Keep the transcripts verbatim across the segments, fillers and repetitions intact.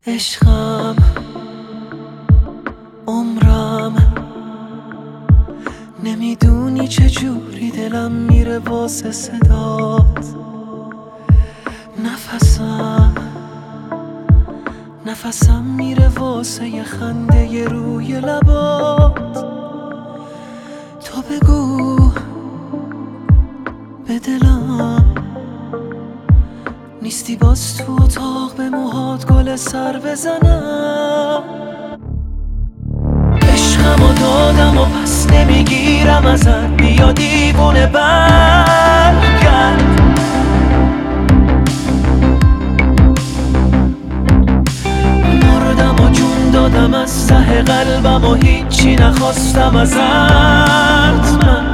عشقم، عمرم، نمیدونی چجوری دلم میره واسه صدات. نفسم نفسم میره واسه یه خنده ی روی لبات. تو بگو به دلم نیستی باز تو اتاق به موهات گل سر بزنم. عشقمو دادم و پس نمیگیرم ازت، بیا دیوونه برگرد. مردم و جون دادم از ته قلبم و هیچی نخواستم ازت. من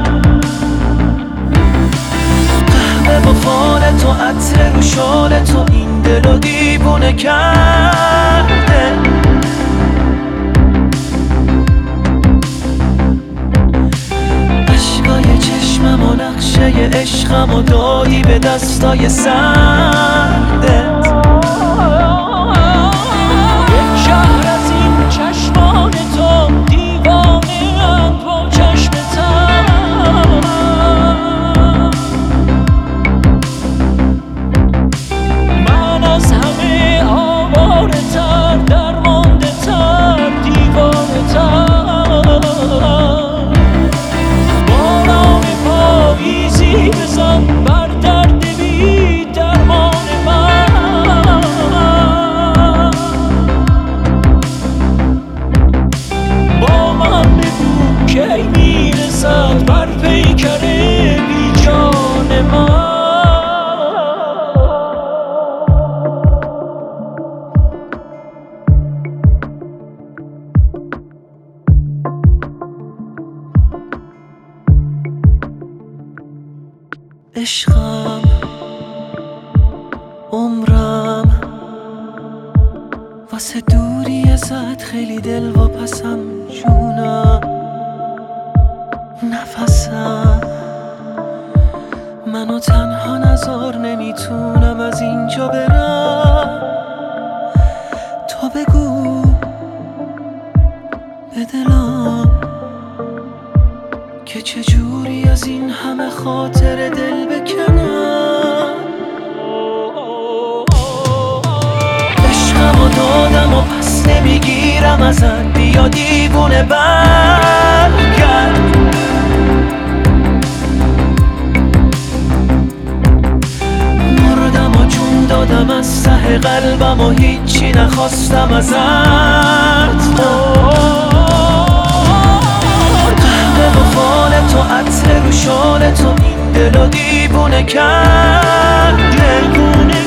قهوه با فال تو، عطر رو شال تو، این دلو دیوونه کرده. اشکای چشمم و نقشه عشقم و دادی به دستای سردت. یک شهر از این چشمان تو، دیوانه ام با چشمتم. من از همه آواره تر، درمانده تر، دیوانه تر. باران پاییزی بزن بر درد بی درمان من. با من بگو کی میرسد بر پیکر بی جان من. عشقم، عمرم، واسه دوری ازت خیلی دل واپسم جونم. نفسم منو تنها نذار، نمیتونم از اینجا برم. تو بگو به دلم که چجوری از این همه خاطر دل بکنم. عشقمو دادم و پس نمیگیرم ازت، بیا دیوونه برگرد. مردم و جون دادم از ته قلبم و هیچی نخواستم ازت. قهوه و فال تو، عطر رو شال تو، این دلو دیوونه کرده. دیوونه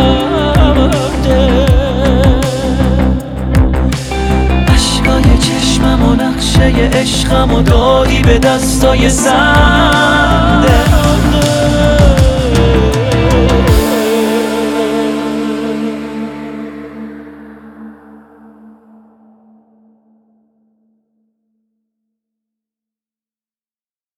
کرده. اشکای چشمم و نقشه عشقم و دادی به دستای سردت.